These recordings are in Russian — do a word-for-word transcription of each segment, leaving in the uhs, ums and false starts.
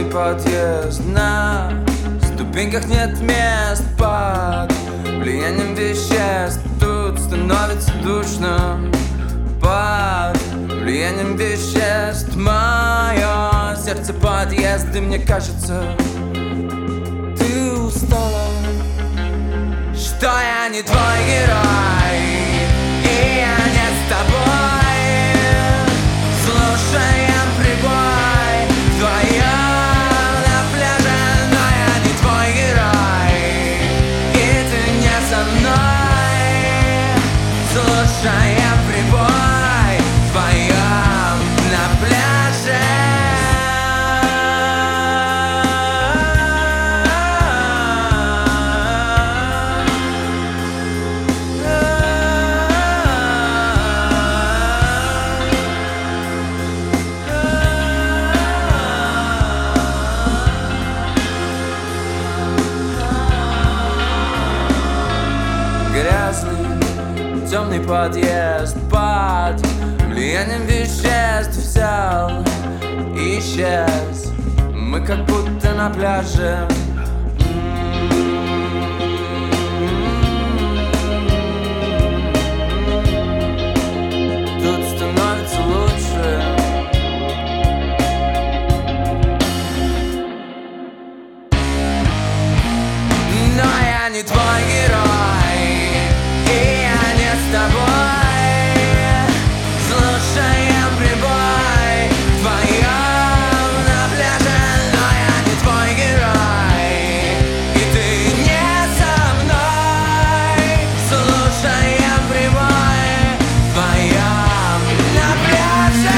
темный подъезд, на ступеньках нет мест. Под влиянием веществ тут становится душно. Под влиянием веществ мое сердце подъезд. И мне кажется, ты устала, что я не твой герой, и я не с тобой. Слушаем прибой вдвоем на пляже, но я не твой герой, и ты не со мной. Слушаем прибой вдвоем на пляже. Грязный, темный подъезд под влиянием веществ взял и исчез. Мы как будто на пляже. Тут становится лучше. Но я не твой герой, и я не с тобой. Слушаем прибой вдвоем на пляже, но я не твой герой, и ты не со мной. Слушаем прибой вдвоем на пляже.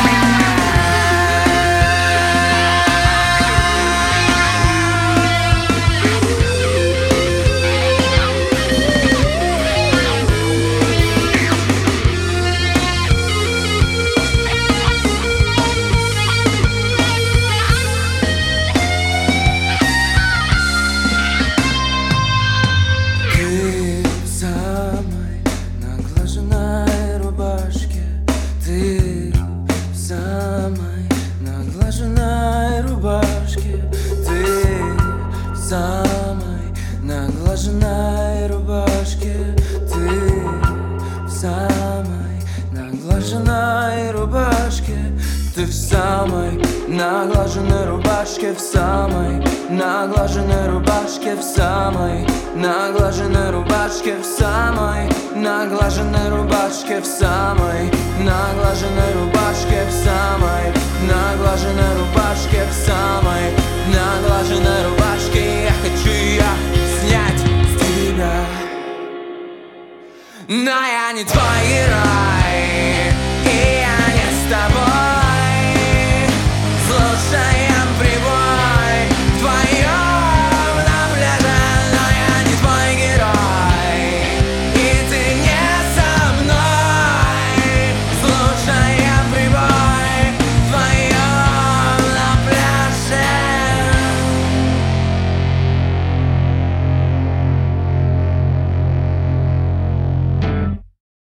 Наглаженной рубашке, ты в самой наглаженной рубашке, ты в самой наглаженной рубашке, в самой наглаженной рубашке, в самой наглаженной рубашке, в самой наглаженной рубашке, в самой наглаженной рубашке, в самой наглаженной рубашке, в самой наглаженной рубашке. Я хочу ее снять с тебя, но я не твой герой.